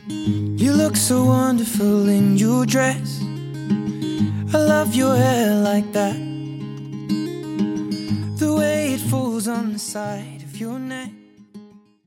You look so wonderful in your dress. I love your hair like that, the way it falls on the side of your neck.